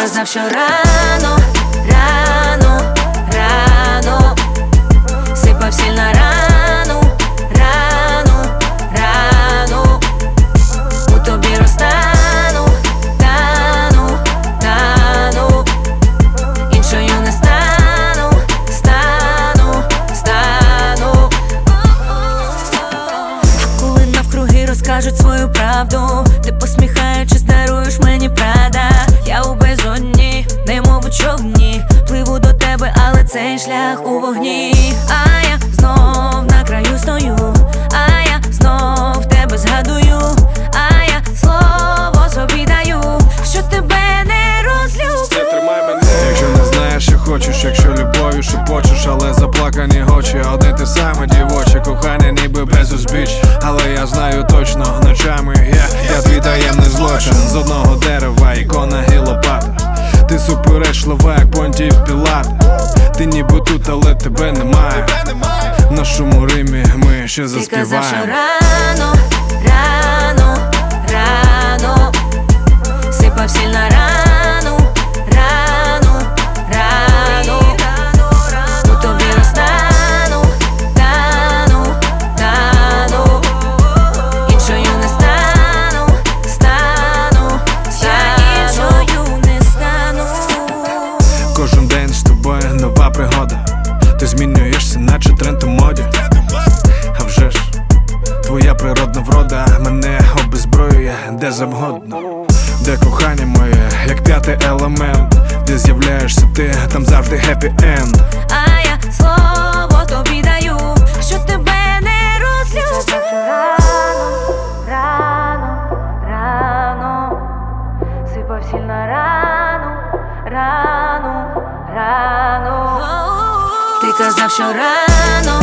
казав, що рано, рано, рано сипав сіль на рану, рану, рану. У тобі розтану, тану, тану. Іншою не стану, стану, стану. Коли навкруги розкажуть свою правду, ти посміхаючись даруєш мені прада. Я у безодні, немов у човні, пливу до тебе, але цей шлях у вогні. А я знов на краю стою, а я знов тебе згадую, а я слово собі даю, що тебе не розлюблю. Тримай мене, якщо не знаєш, що хочеш, якщо любов'ю шепочеш, але заплакані очі, одне те саме дівоче кохання, ніби без узбіч. Але я знаю точно, ночами я твій таємний злочин. З одного дерева ікона і лопата. Ти суперечлива, як Понтій Пілат. Ти ніби тут, але тебе немає. В нашому Римі ми ще заспіваємо. Ти казав, що рано, рано, рано сипав сіль на рану, рану, рану. У тобі розтану, тану, тану. Іншою не стану, стану, іншою не стану. Кожен день з тобою нова пригода. Ти змінюєшся, наче тренд у моді. А вже ж, твоя природна врода мене обезброює де завгодно. Де кохання моє, як п'ятий елемент. Де з'являєшся ти, там завжди хеппі енд. А я слово тобі даю, що тебе не розлюблю. Рано, рано сипав сіль на рану, рану, рану. Ти казав, що рано,